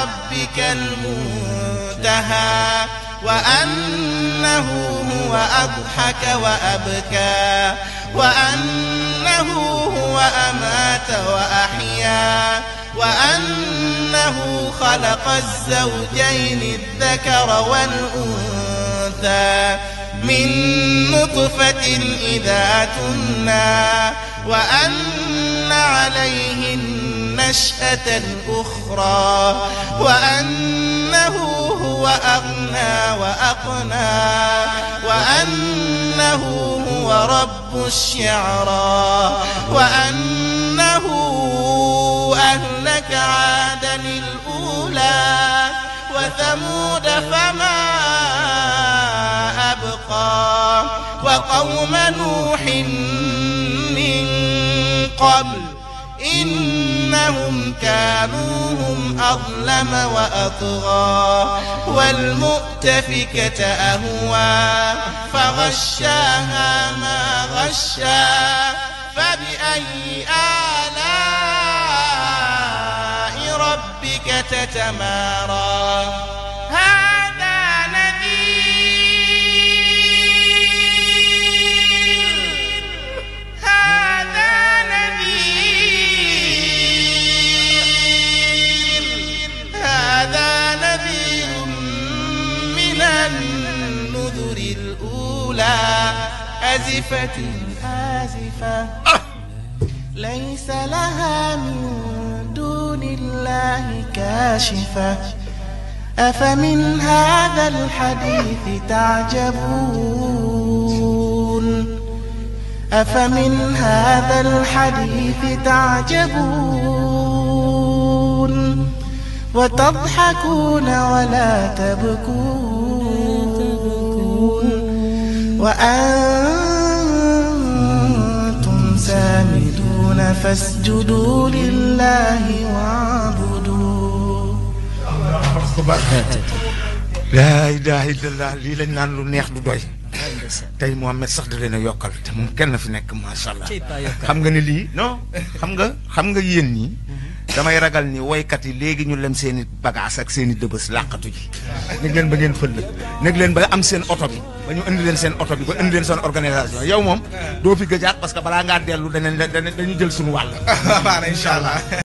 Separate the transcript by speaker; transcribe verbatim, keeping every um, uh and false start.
Speaker 1: ربك المنتهى وأنه هو أضحك وأبكى وأنه هو أمات وأحيا وأنه خلق الزوجين الذكر والأنثى من نطفة إذا تمنى وأن عليه النشأة الأخرى وأنه هو أغنى وأقنى وأنه هو رب الشعرى وأنه أهلك عادا الأولى وثمود فما أبقى وقوم نوح من قبل إنهم كانوا هم أظلم وأطغى والمؤتفكة أهوى فغشاها ما غشا فبأي آلاء ربك تتمارى هذا نذير هذا نذير هذا نذير من النذر الأولى أزفت الآزفة ليس لها من دون الله كاشفة أفمن هذا الحديث تعجبون أفمن هذا الحديث تعجبون وتضحكون ولا تبكون وأنتم سامدون فاسجدوا لله واعبدوا
Speaker 2: لا إله إلا الله lii lañ naan lu neex du doy tey Mohamed sax da leen a yokkal te moom kenn fi nekk macha allah xam nga ni lii non xam nga xam nga yéen ñi damay ragal ni woykat yi léegi ñu lem seen i bagage ak seen i dëbës làqatu ji nég leen ba ngeen fël nég leen ba am seen oto bi ba ñu indi leen seen oto bi ba indi leen seen organisation yow moom doo fi gëjaat parce que balaa ngaa dellu danañ dañu jël suñu wàll. Incha allah.